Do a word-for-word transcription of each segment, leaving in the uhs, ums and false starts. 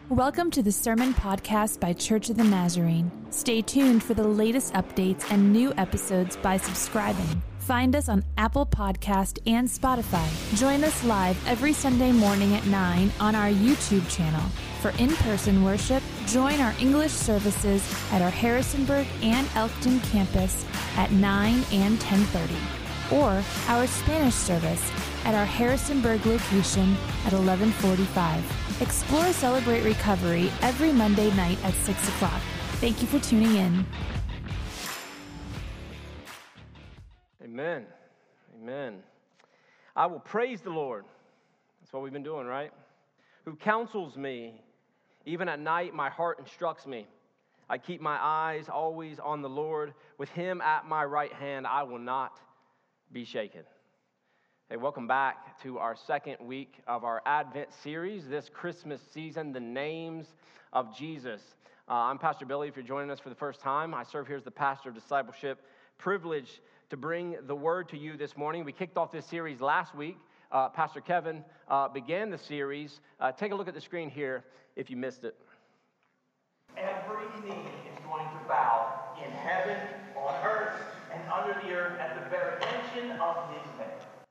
Welcome to the Sermon Podcast by Church of the Nazarene. Stay tuned for the latest updates and new episodes by subscribing. Find us on Apple Podcast and Spotify. Join us live every Sunday morning at nine on our YouTube channel. For in-person worship, join our English services at our Harrisonburg and Elkton campus at nine and ten thirty, or our Spanish service at our Harrisonburg location at eleven forty-five. Explore Celebrate Recovery every Monday night at six o'clock. Thank you for tuning in. Amen. Amen. I will praise the Lord. That's what we've been doing, right? Who counsels me. Even at night, my heart instructs me. I keep my eyes always on the Lord. With him at my right hand, I will not be shaken. Hey, welcome back to our second week of our Advent series, this Christmas season, The Names of Jesus. Uh, I'm Pastor Billy. If you're joining us for the first time, I serve here as the pastor of discipleship. Privileged to bring the word to you this morning. We kicked off this series last week. Uh, Pastor Kevin uh, began the series. Uh, take a look at the screen here if you missed it. Every knee is going to bow in heaven, on earth, and under the earth at the very mention of his name.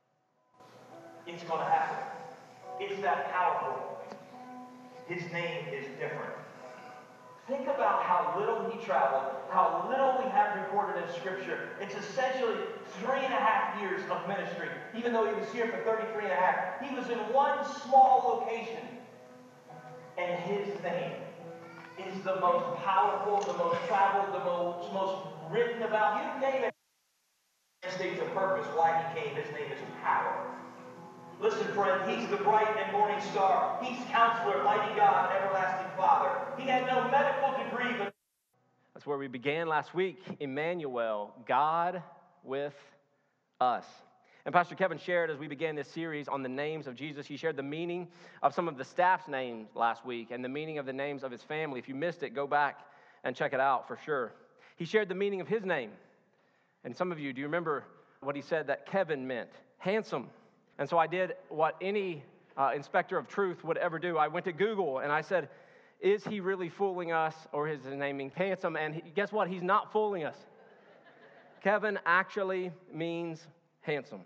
It's going to happen. It's that powerful. His name is different. Think about how little he traveled, how little we have recorded in Scripture. It's essentially three and a half years of ministry. Even though he was here for thirty-three and a half, he was in one small location. And his name is the most powerful, the most traveled, the most, most written about. You name it. It states a purpose why he came. His name is power. Listen, friend, he's the bright and morning star. He's Counselor, Mighty God, Everlasting Father. He had no medical degree, but... That's where we began last week. Emmanuel, God with us. And Pastor Kevin shared as we began this series on the names of Jesus, he shared the meaning of some of the staff's names last week and the meaning of the names of his family. If you missed it, go back and check it out for sure. He shared the meaning of his name. And some of you, do you remember what he said that Kevin meant? Handsome. And so I did what any uh, inspector of truth would ever do. I went to Google and I said, is he really fooling us, or is his name mean handsome? And he, guess what? He's not fooling us. Kevin actually means handsome.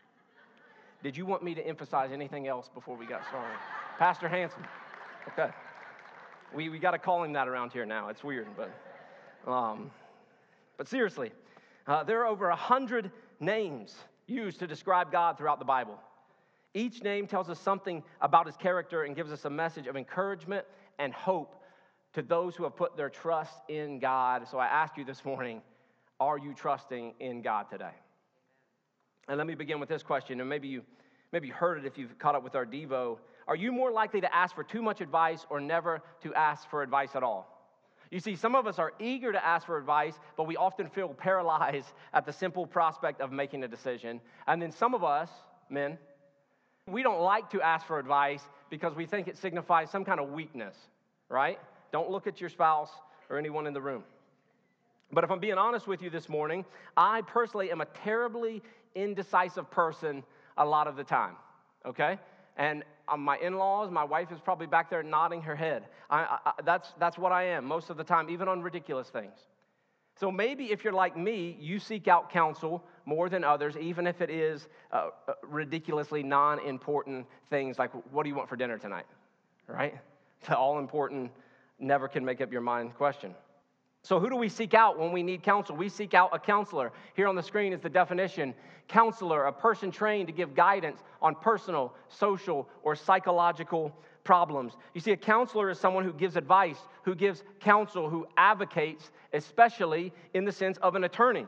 Did you want me to emphasize anything else before we got started? Pastor Handsome. Okay. We we got to call him that around here now. It's weird, but um, but seriously, uh, there are over a hundred names used to describe God throughout the Bible. Each name tells us something about his character and gives us a message of encouragement and hope to those who have put their trust in God. So I ask you this morning, are you trusting in God today? And let me begin with this question, and maybe you maybe you heard it if you've caught up with our Devo. Are you more likely to ask for too much advice or never to ask for advice at all? You see, some of us are eager to ask for advice, but we often feel paralyzed at the simple prospect of making a decision. And then some of us, men, we don't like to ask for advice because we think it signifies some kind of weakness, right? Don't look at your spouse or anyone in the room. But if I'm being honest with you this morning, I personally am a terribly indecisive person a lot of the time, okay? And um, my in-laws, my wife is probably back there nodding her head. I, I, that's, that's what I am most of the time, even on ridiculous things. So maybe if you're like me, you seek out counsel more than others, even if it is uh, ridiculously non-important things like, what do you want for dinner tonight, right? The all-important, never can make up your mind question. So who do we seek out when we need counsel? We seek out a counselor. Here on the screen is the definition. Counselor, a person trained to give guidance on personal, social, or psychological problems. You see, a counselor is someone who gives advice, who gives counsel, who advocates, especially in the sense of an attorney.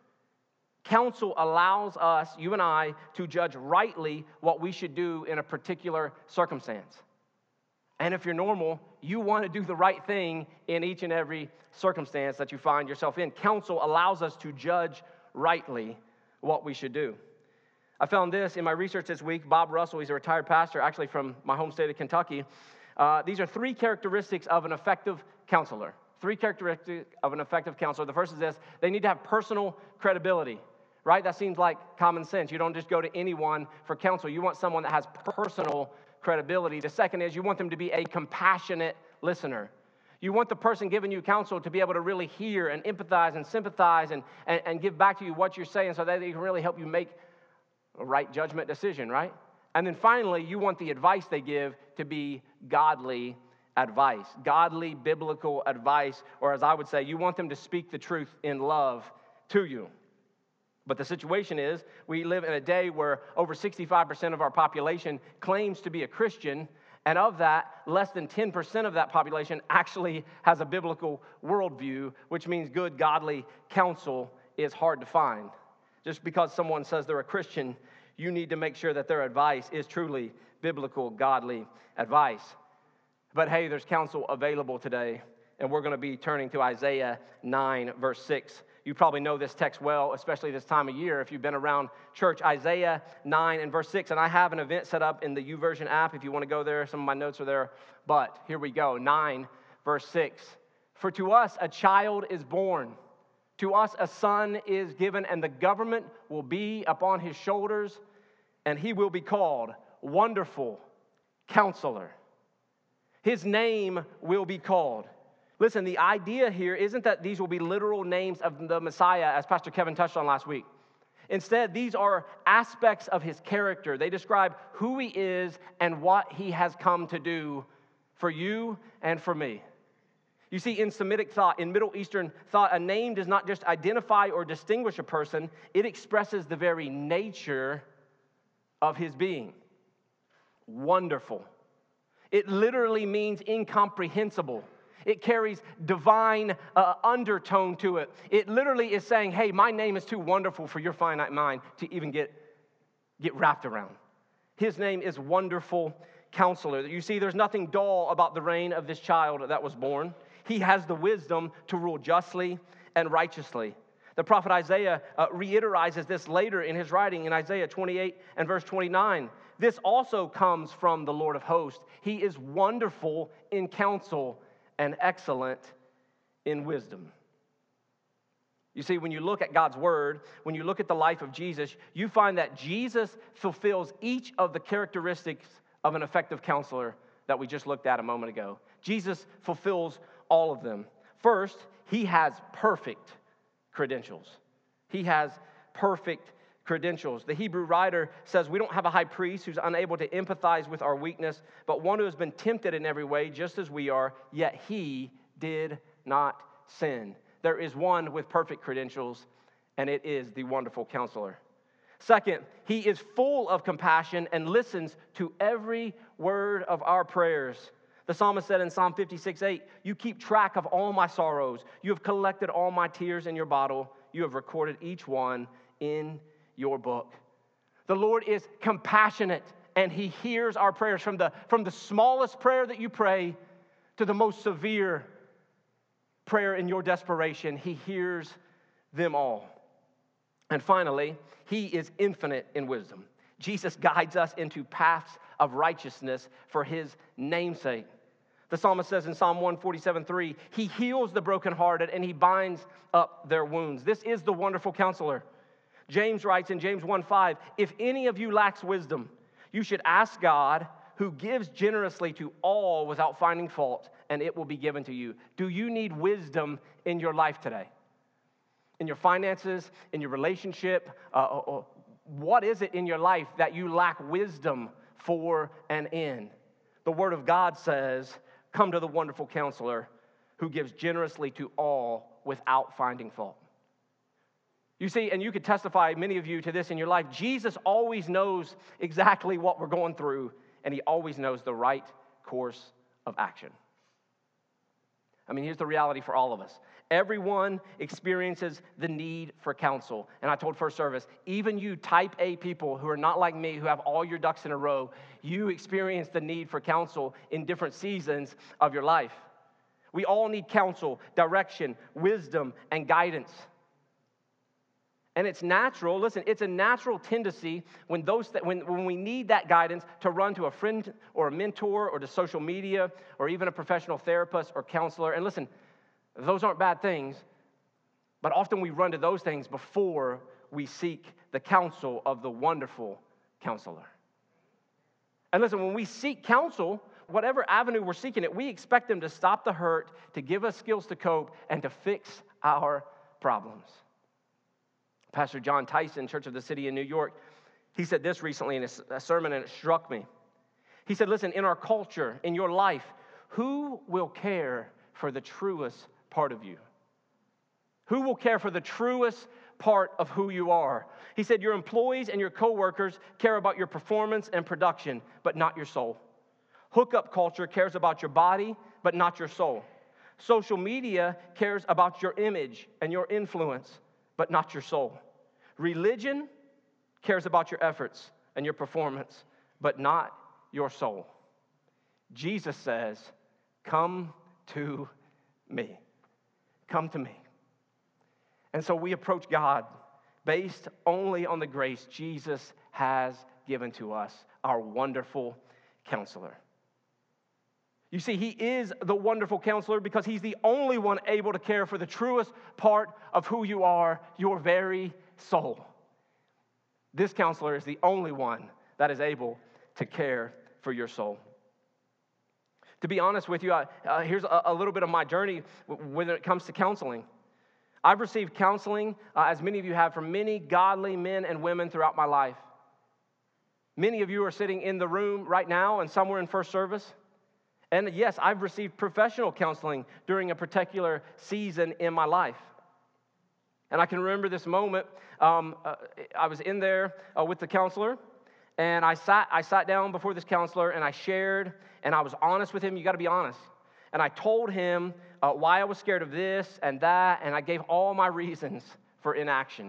Counsel allows us, you and I, to judge rightly what we should do in a particular circumstance. And if you're normal, you want to do the right thing in each and every circumstance that you find yourself in. Counsel allows us to judge rightly what we should do. I found this in my research this week. Bob Russell, he's a retired pastor, actually from my home state of Kentucky. Uh, these are three characteristics of an effective counselor. Three characteristics of an effective counselor. The first is this: they need to have personal credibility, right? That seems like common sense. You don't just go to anyone for counsel. You want someone that has personal credibility. The second is you want them to be a compassionate listener. You want the person giving you counsel to be able to really hear and empathize and sympathize and, and, and give back to you what you're saying so that they can really help you make a right judgment decision, right? And then finally, you want the advice they give to be godly advice, godly biblical advice, or as I would say, you want them to speak the truth in love to you. But the situation is, we live in a day where over sixty-five percent of our population claims to be a Christian, and of that, less than ten percent of that population actually has a biblical worldview, which means good, godly counsel is hard to find. Just because someone says they're a Christian, you need to make sure that their advice is truly biblical, godly advice. But hey, there's counsel available today, and we're going to be turning to Isaiah nine, verse six. You probably know this text well, especially this time of year if you've been around church. Isaiah nine and verse six, and I have an event set up in the YouVersion app if you want to go there. Some of my notes are there, but here we go. nine, verse six. For to us a child is born, to us a son is given, and the government will be upon his shoulders, and he will be called Wonderful Counselor. His name will be called. Listen, the idea here isn't that these will be literal names of the Messiah, as Pastor Kevin touched on last week. Instead, these are aspects of his character. They describe who he is and what he has come to do for you and for me. You see, in Semitic thought, in Middle Eastern thought, a name does not just identify or distinguish a person, it expresses the very nature of his being. Wonderful. It literally means incomprehensible. It carries divine uh, undertone to it. It literally is saying, hey, my name is too wonderful for your finite mind to even get, get wrapped around. His name is Wonderful Counselor. You see, there's nothing dull about the reign of this child that was born. He has the wisdom to rule justly and righteously. The prophet Isaiah uh, reiterizes this later in his writing in Isaiah twenty-eight and verse twenty-nine. This also comes from the Lord of hosts. He is wonderful in counsel and excellent in wisdom. You see, when you look at God's word, when you look at the life of Jesus, you find that Jesus fulfills each of the characteristics of an effective counselor that we just looked at a moment ago. Jesus fulfills all of them. First, he has perfect credentials. He has perfect credentials. The Hebrew writer says we don't have a high priest who's unable to empathize with our weakness, but one who has been tempted in every way just as we are, yet he did not sin. There is one with perfect credentials, and it is the Wonderful Counselor. Second, he is full of compassion and listens to every word of our prayers. The psalmist said in Psalm fifty-six eight, you keep track of all my sorrows. You have collected all my tears in your bottle. You have recorded each one in your book. The Lord is compassionate, and he hears our prayers from the, from the smallest prayer that you pray to the most severe prayer in your desperation. He hears them all. And finally, he is infinite in wisdom. Jesus guides us into paths of righteousness for his namesake. The psalmist says in Psalm one forty-seven three, he heals the brokenhearted and he binds up their wounds. This is the Wonderful Counselor. James writes in James one five, if any of you lacks wisdom, you should ask God, who gives generously to all without finding fault, and it will be given to you. Do you need wisdom in your life today? In your finances, in your relationship? Uh, or what is it in your life that you lack wisdom for and in? The Word of God says, come to the Wonderful Counselor who gives generously to all without finding fault. You see, and you could testify, many of you, to this in your life. Jesus always knows exactly what we're going through, and he always knows the right course of action. I mean, here's the reality for all of us. Everyone experiences the need for counsel. And I told First Service, even you type A people who are not like me, who have all your ducks in a row, you experience the need for counsel in different seasons of your life. We all need counsel, direction, wisdom, and guidance. And it's natural, listen, it's a natural tendency when those th- when, when we need that guidance to run to a friend or a mentor or to social media or even a professional therapist or counselor. And listen, those aren't bad things, but often we run to those things before we seek the counsel of the Wonderful Counselor. And listen, when we seek counsel, whatever avenue we're seeking it, we expect them to stop the hurt, to give us skills to cope, and to fix our problems. Pastor John Tyson, Church of the City in New York, he said this recently in a sermon, and it struck me. He said, listen, in our culture, in your life, who will care for the truest part of you? Who will care for the truest part of who you are? He said, your employees and your coworkers care about your performance and production, but not your soul. Hookup culture cares about your body, but not your soul. Social media cares about your image and your influence, but not your soul. Religion cares about your efforts and your performance, but not your soul. Jesus says, come to me. Come to me. And so we approach God based only on the grace Jesus has given to us, our wonderful counselor. You see, he is the wonderful counselor because he's the only one able to care for the truest part of who you are, your very soul. This counselor is the only one that is able to care for your soul. To be honest with you, I, uh, here's a, a little bit of my journey when it comes to counseling. I've received counseling, uh, as many of you have, from many godly men and women throughout my life. Many of you are sitting in the room right now and somewhere in first service. And yes, I've received professional counseling during a particular season in my life. And I can remember this moment. Um, uh, I was in there uh, with the counselor, and I sat, I sat down before this counselor, and I shared, and I was honest with him. You got to be honest. And I told him uh, why I was scared of this and that, and I gave all my reasons for inaction.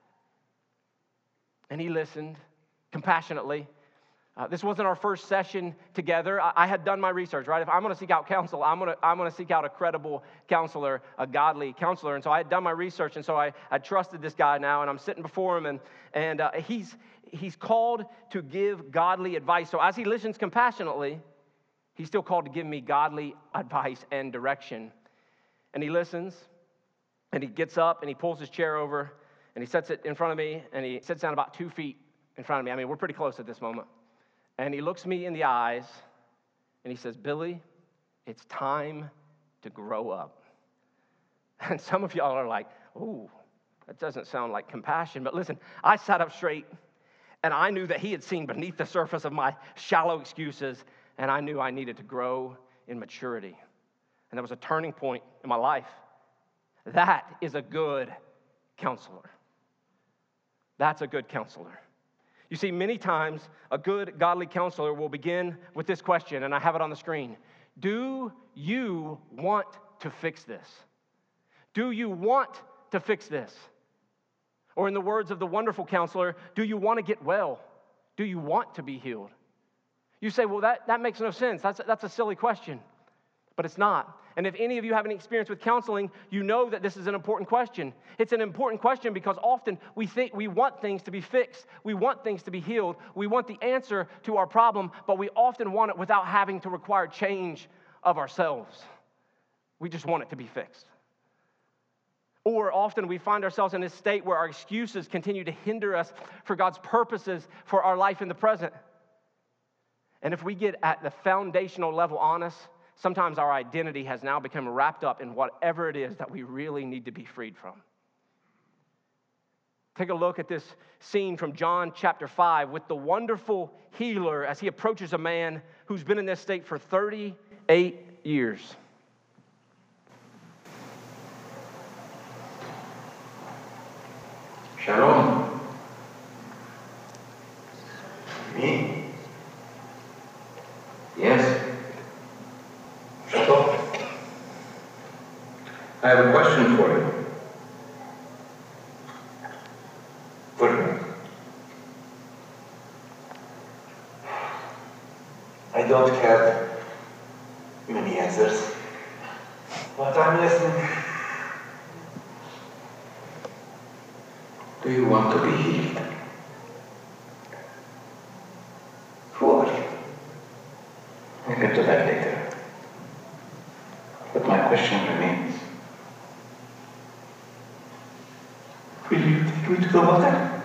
And he listened compassionately. Uh, this wasn't our first session together. I, I had done my research, right? If I'm going to seek out counsel, I'm going to I'm going to seek out a credible counselor, a godly counselor. And so I had done my research, and so I, I trusted this guy now, and I'm sitting before him, and and uh, he's he's called to give godly advice. So as he listens compassionately, he's still called to give me godly advice and direction. And he listens, and he gets up, and he pulls his chair over, and he sets it in front of me, and he sits down about two feet in front of me. I mean, we're pretty close at this moment. And he looks me in the eyes, and he says, Billy, it's time to grow up. And some of y'all are like, ooh, that doesn't sound like compassion. But listen, I sat up straight, and I knew that he had seen beneath the surface of my shallow excuses, and I knew I needed to grow in maturity. And there was a turning point in my life. That is a good counselor. That's a good counselor. You see, many times a good godly counselor will begin with this question, and I have it on the screen. Do you want to fix this? Do you want to fix this? Or in the words of the wonderful counselor, do you want to get well? Do you want to be healed? You say, well, that, that makes no sense. That's, that's a silly question. But it's not. And if any of you have any experience with counseling, you know that this is an important question. It's an important question because often we think we want things to be fixed. We want things to be healed. We want the answer to our problem, but we often want it without having to require change of ourselves. We just want it to be fixed. Or often we find ourselves in a state where our excuses continue to hinder us for God's purposes for our life in the present. And if we get at the foundational level honest, sometimes our identity has now become wrapped up in whatever it is that we really need to be freed from. Take a look at this scene from John chapter five with the wonderful healer as he approaches a man who's been in this state for thirty-eight years. Shalom. Me? Yes. Shut up. I have a question for you. Good. I don't have many answers, but I'm listening. Do you want to be healed? Who are you? We'll get to that later. But my question remains. Will you take me to the water?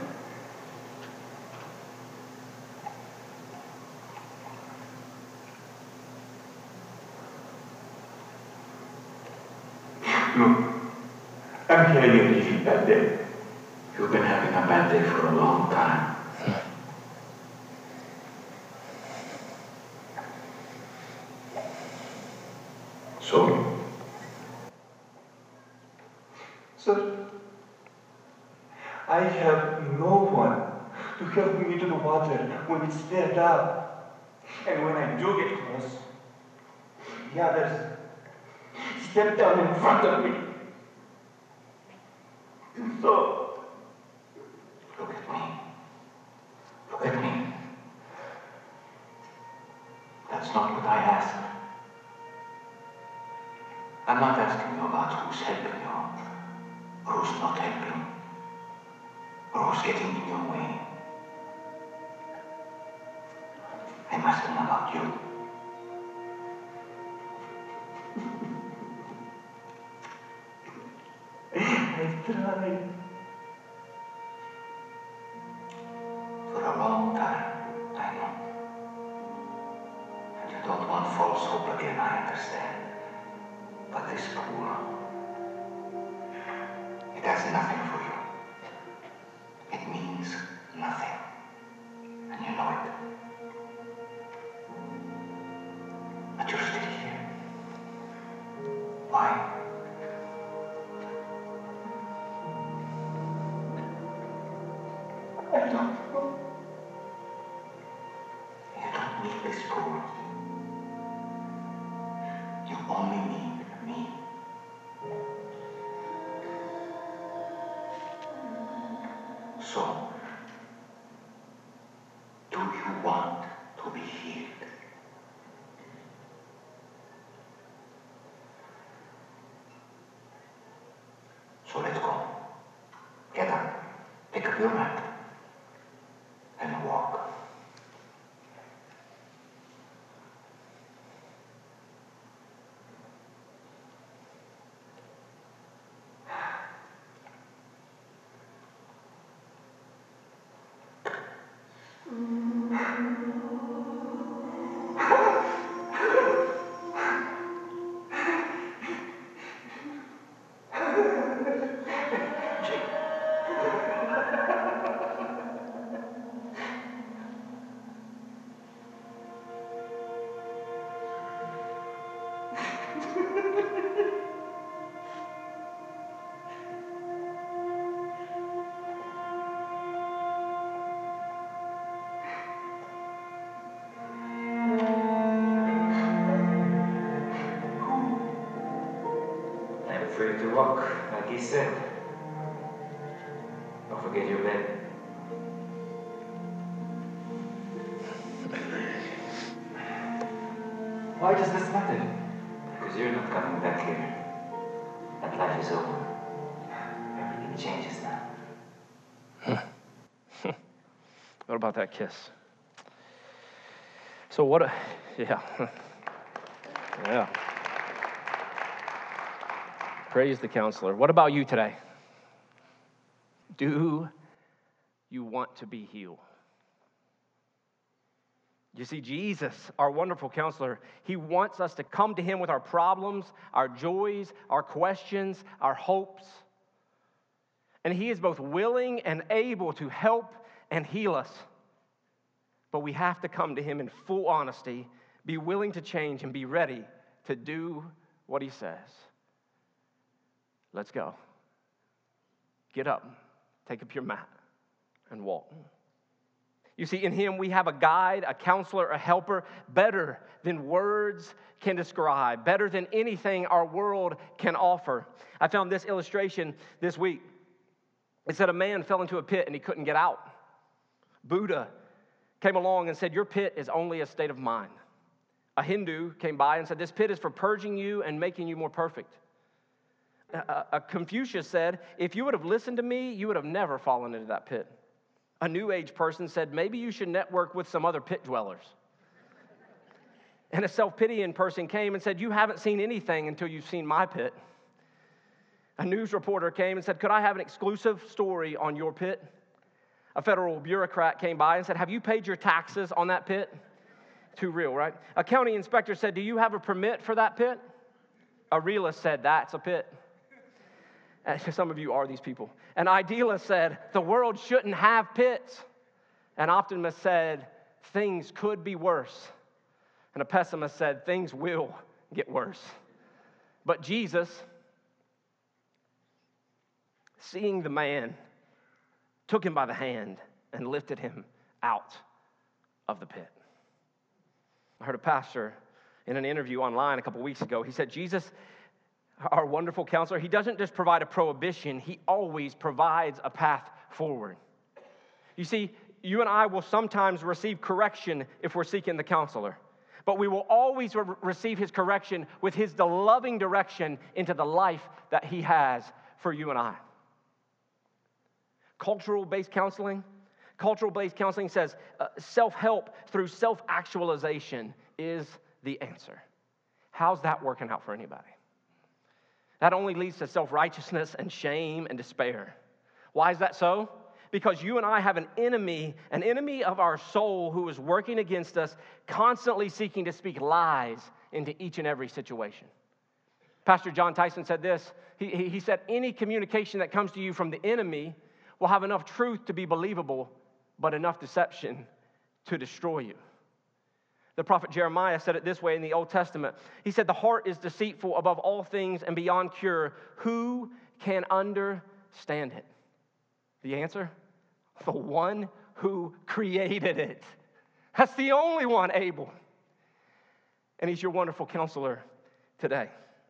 Look, I'm hearing you're having a bad day. You've been having a bad day for a long time. So? Sir, I have no one to help me to the water when it's stirred up. And when I do get close, the others step down in front of me. And so, Look at me. Look at me. That's not what I asked. I'm not asking you about who's helping you, or who's not helping, or who's getting in your way. I'm asking about you. I tried. For a long time, I know. And you don't want false hope again, I understand. But this pool, it has nothing for you. It means nothing. And you know it. But you're still here. Why? I don't know. You don't need this pool. You only need me. So, do you want to be healed? So let's go. Get up. Pick up your mat. And walk. I'm free to walk, like he said. Don't forget your bed. Why does this matter? Because you're not coming back here. That life is over. Everything changes now. What about that kiss? So what, a, yeah. Yeah. Praise the counselor. What about you today? Do you want to be healed? You see, Jesus, our wonderful counselor, he wants us to come to him with our problems, our joys, our questions, our hopes. And he is both willing and able to help and heal us. But we have to come to him in full honesty, be willing to change, and be ready to do what he says. Let's go. Get up, take up your mat, and walk. You see, in him we have a guide, a counselor, a helper, better than words can describe, better than anything our world can offer. I found this illustration this week. It said a man fell into a pit and he couldn't get out. Buddha came along and said, your pit is only a state of mind. A Hindu came by and said, this pit is for purging you and making you more perfect. A, a Confucius said, if you would have listened to me, you would have never fallen into that pit. A New Age person said, maybe you should network with some other pit dwellers. And a self-pitying person came and said, you haven't seen anything until you've seen my pit. A news reporter came and said, could I have an exclusive story on your pit? A federal bureaucrat came by and said, have you paid your taxes on that pit? Too real, right? A county inspector said, do you have a permit for that pit? A realist said, that's a pit. And some of you are these people. An idealist said, the world shouldn't have pits. An optimist said, things could be worse. And a pessimist said, things will get worse. But Jesus, seeing the man, took him by the hand and lifted him out of the pit. I heard a pastor in an interview online a couple weeks ago. He said, Jesus, our wonderful counselor, he doesn't just provide a prohibition, he always provides a path forward. You see, you and I will sometimes receive correction if we're seeking the counselor, but we will always re- receive his correction with his loving direction into the life that he has for you and I. Cultural-based counseling, cultural-based counseling says uh, self-help through self-actualization is the answer. How's that working out for anybody? That only leads to self-righteousness and shame and despair. Why is that so? Because you and I have an enemy, an enemy of our soul who is working against us, constantly seeking to speak lies into each and every situation. Pastor John Tyson said this. He, he said, any communication that comes to you from the enemy will have enough truth to be believable, but enough deception to destroy you. The prophet Jeremiah said it this way in the Old Testament. He said, the heart is deceitful above all things and beyond cure. Who can understand it? The answer? The one who created it. That's the only one able. And he's your wonderful counselor today.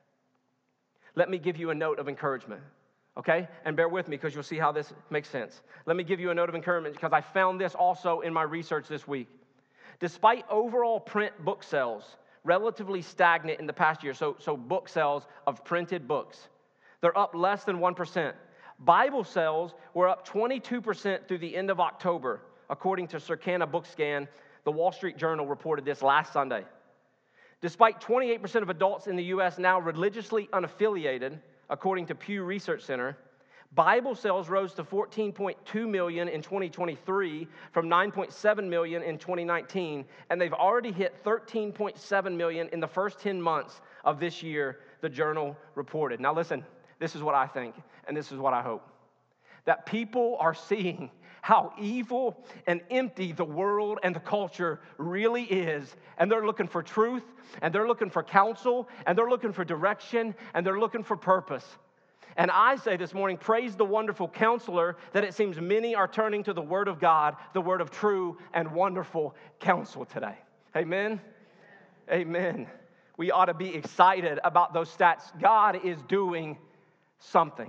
Let me give you a note of encouragement, okay? And bear with me because you'll see how this makes sense. Let me give you a note of encouragement because I found this also in my research this week. Despite overall print book sales relatively stagnant in the past year, so, so book sales of printed books, they're up less than one percent. Bible sales were up twenty-two percent through the end of October, according to Circana BookScan. The Wall Street Journal reported this last Sunday. Despite twenty-eight percent of adults in the U S now religiously unaffiliated, according to Pew Research Center, Bible sales rose to fourteen point two million in twenty twenty-three from nine point seven million in twenty nineteen, and they've already hit thirteen point seven million in the first ten months of this year, the Journal reported. Now listen, this is what I think, and this is what I hope. That people are seeing how evil and empty the world and the culture really is, and they're looking for truth, and they're looking for counsel, and they're looking for direction, and they're looking for purpose. And I say this morning, praise the wonderful counselor, that it seems many are turning to the Word of God, the Word of true and wonderful counsel today. Amen? Amen. We ought to be excited about those stats. God is doing something.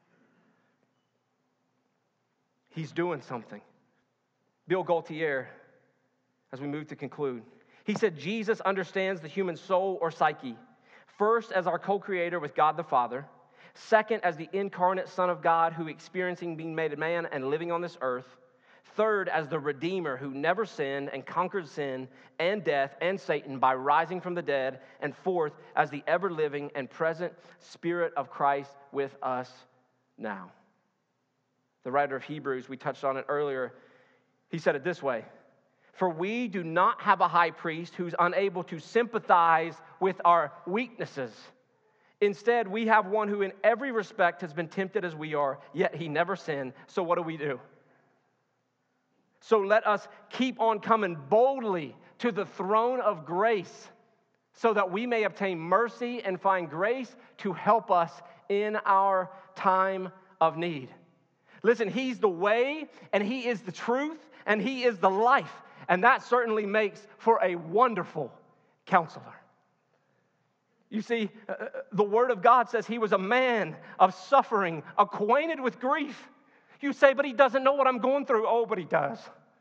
He's doing something. Bill Gaultier, as we move to conclude, he said, Jesus understands the human soul or psyche, first as our co-creator with God the Father, second as the incarnate Son of God who experiencing being made a man and living on this earth, third as the Redeemer who never sinned and conquered sin and death and Satan by rising from the dead, and fourth as the ever-living and present Spirit of Christ with us now. The writer of Hebrews, we touched on it earlier, he said it this way, for we do not have a high priest who's unable to sympathize with our weaknesses. Instead, we have one who in every respect has been tempted as we are, yet he never sinned. So what do we do? So let us keep on coming boldly to the throne of grace so that we may obtain mercy and find grace to help us in our time of need. Listen, he's the way, and he is the truth, and he is the life. And that certainly makes for a wonderful counselor. You see, uh, the Word of God says he was a man of suffering, acquainted with grief. You say, but he doesn't know what I'm going through. Oh, but he does.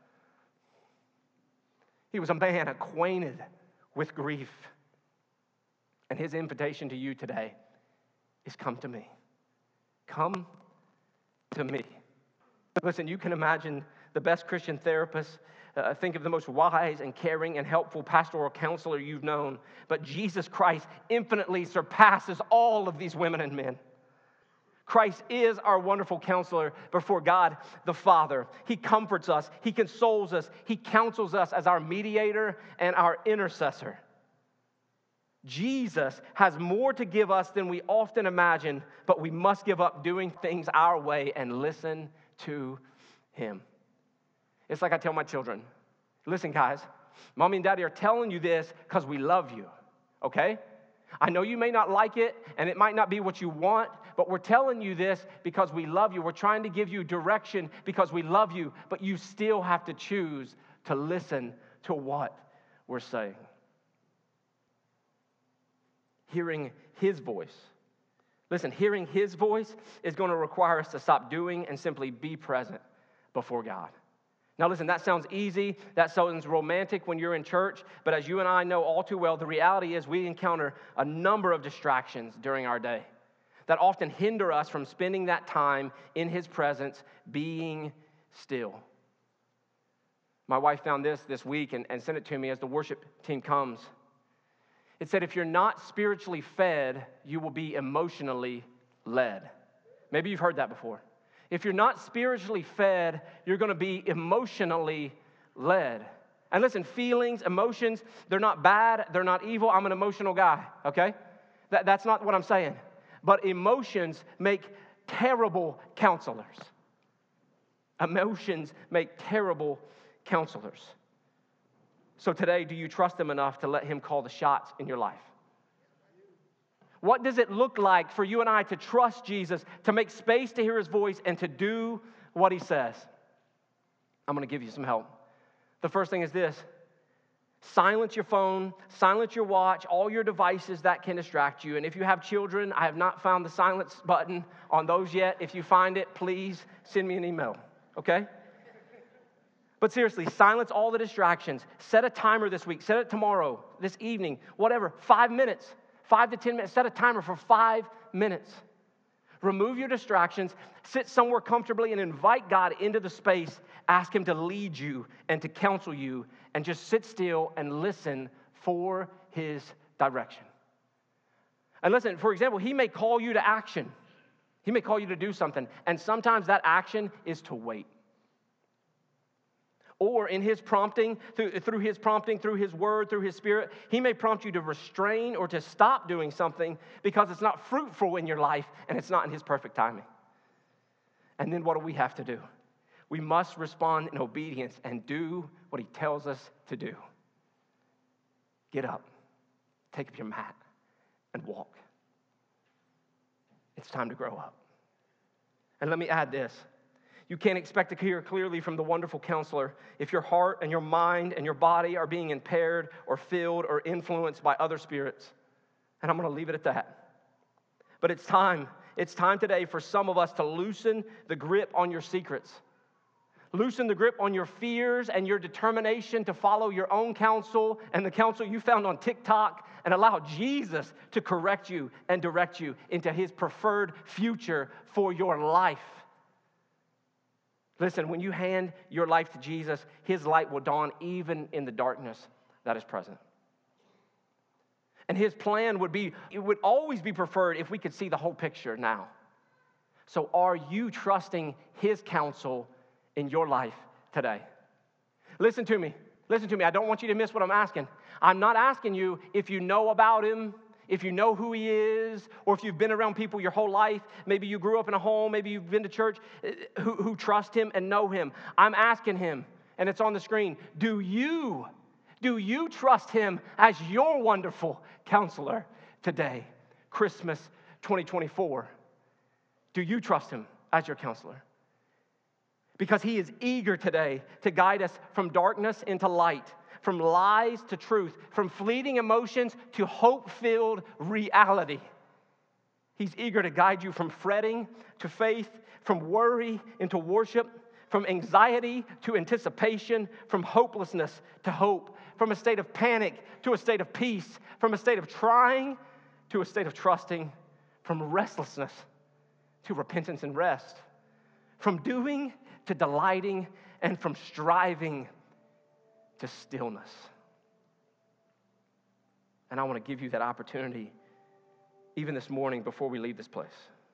He was a man acquainted with grief. And his invitation to you today is come to me. Come to me. Listen, you can imagine the best Christian therapist. Uh, think of the most wise and caring and helpful pastoral counselor you've known. But Jesus Christ infinitely surpasses all of these women and men. Christ is our wonderful counselor before God the Father. He comforts us. He consoles us. He counsels us as our mediator and our intercessor. Jesus has more to give us than we often imagine, but we must give up doing things our way and listen to him. It's like I tell my children, listen, guys, mommy and daddy are telling you this because we love you, okay? I know you may not like it, and it might not be what you want, but we're telling you this because we love you. We're trying to give you direction because we love you, but you still have to choose to listen to what we're saying. Hearing his voice. Listen, hearing his voice is going to require us to stop doing and simply be present before God. Now listen, that sounds easy, that sounds romantic when you're in church, but as you and I know all too well, the reality is we encounter a number of distractions during our day that often hinder us from spending that time in his presence, being still. My wife found this this week and, and sent it to me as the worship team comes. It said, if you're not spiritually fed, you will be emotionally led. Maybe you've heard that before. If you're not spiritually fed, you're going to be emotionally led. And listen, feelings, emotions, they're not bad, they're not evil. I'm an emotional guy, okay? That, that's not what I'm saying. But emotions make terrible counselors. Emotions make terrible counselors. So today, do you trust him enough to let him call the shots in your life? What does it look like for you and I to trust Jesus, to make space to hear his voice, and to do what he says? I'm going to give you some help. The first thing is this. Silence your phone, silence your watch, all your devices that can distract you. And if you have children, I have not found the silence button on those yet. If you find it, please send me an email, okay? But seriously, silence all the distractions. Set a timer this week. Set it tomorrow, this evening, whatever, five minutes. Five to ten minutes. Set a timer for five minutes. Remove your distractions. Sit somewhere comfortably and invite God into the space. Ask him to lead you and to counsel you. And just sit still and listen for his direction. And listen, for example, he may call you to action. He may call you to do something. And sometimes that action is to wait. Or in his prompting, through, through his prompting, through his word, through his spirit, he may prompt you to restrain or to stop doing something because it's not fruitful in your life and it's not in his perfect timing. And then what do we have to do? We must respond in obedience and do what he tells us to do. Get up, take up your mat, and walk. It's time to grow up. And let me add this. You can't expect to hear clearly from the wonderful counselor if your heart and your mind and your body are being impaired or filled or influenced by other spirits. And I'm going to leave it at that. But it's time. It's time today for some of us to loosen the grip on your secrets. Loosen the grip on your fears and your determination to follow your own counsel and the counsel you found on TikTok, and allow Jesus to correct you and direct you into his preferred future for your life. Listen, when you hand your life to Jesus, his light will dawn even in the darkness that is present. And his plan would be, it would always be preferred if we could see the whole picture now. So are you trusting his counsel in your life today? Listen to me. Listen to me. I don't want you to miss what I'm asking. I'm not asking you if you know about him, if you know who he is, or if you've been around people your whole life. Maybe you grew up in a home, maybe you've been to church, who, who trust him and know him. I'm asking him, and it's on the screen, do you, do you trust him as your wonderful counselor today, Christmas twenty twenty-four? Do you trust him as your counselor? Because he is eager today to guide us from darkness into light, from lies to truth, from fleeting emotions to hope-filled reality. He's eager to guide you from fretting to faith, from worry into worship, from anxiety to anticipation, from hopelessness to hope, from a state of panic to a state of peace, from a state of trying to a state of trusting, from restlessness to repentance and rest, from doing to delighting, and from striving to stillness. And I want to give you that opportunity even this morning before we leave this place.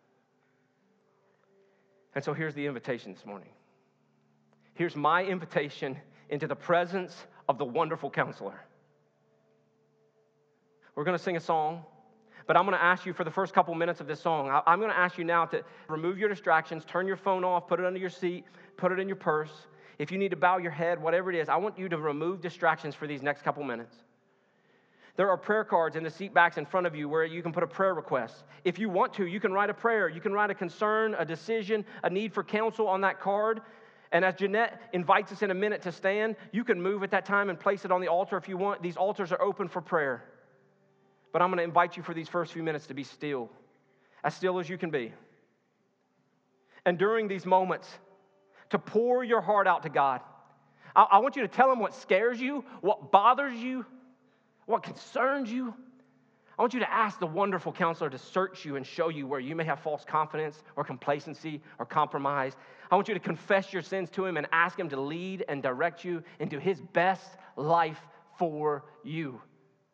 And so here's the invitation this morning. Here's my invitation into the presence of the wonderful counselor. We're going to sing a song, but I'm going to ask you for the first couple minutes of this song, I, I'm going to ask you now to remove your distractions, turn your phone off, put it under your seat, put it in your purse. If you need to bow your head, whatever it is, I want you to remove distractions for these next couple minutes. There are prayer cards in the seat backs in front of you where you can put a prayer request. If you want to, you can write a prayer. You can write a concern, a decision, a need for counsel on that card. And as Jeanette invites us in a minute to stand, you can move at that time and place it on the altar if you want. These altars are open for prayer. But I'm going to invite you for these first few minutes to be still, as still as you can be. And during these moments, to pour your heart out to God. I, I want you to tell Him what scares you, what bothers you, what concerns you. I want you to ask the wonderful counselor to search you and show you where you may have false confidence or complacency or compromise. I want you to confess your sins to Him and ask Him to lead and direct you into His best life for you.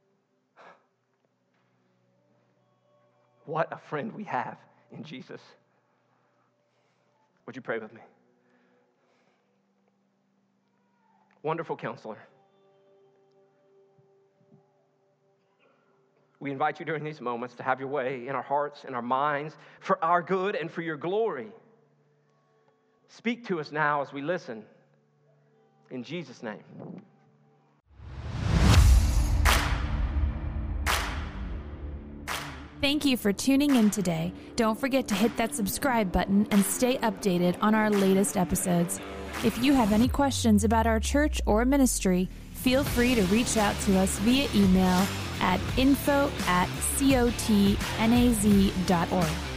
What a friend we have in Jesus. Would you pray with me? Wonderful counselor, we invite you during these moments to have your way in our hearts and our minds for our good and for your glory. Speak to us now as we listen. In Jesus' name. Thank you for tuning in today. Don't forget to hit that subscribe button and stay updated on our latest episodes. If you have any questions about our church or ministry, feel free to reach out to us via email at info at cotnaz dot org.